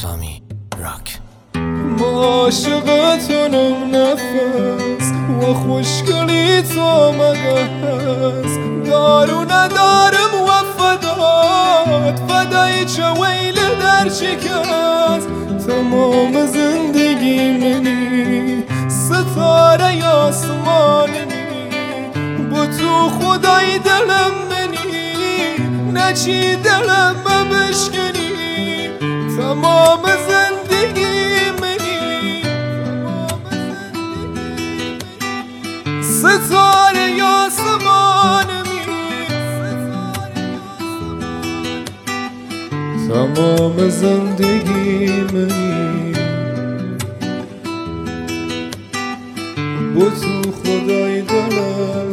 سامی راک. عاشقتونم نفس و خوشگلی تو مگه هست، دارو ندارم و فدای چه ویل در شکست. تمام زندگی منی ستاره آسمانمی، با تو خدای دلم منی نچی دلم بشکنی. تمام زندگی منی ستاره آسمانمی، تمام زندگی منی با تو خدای دلم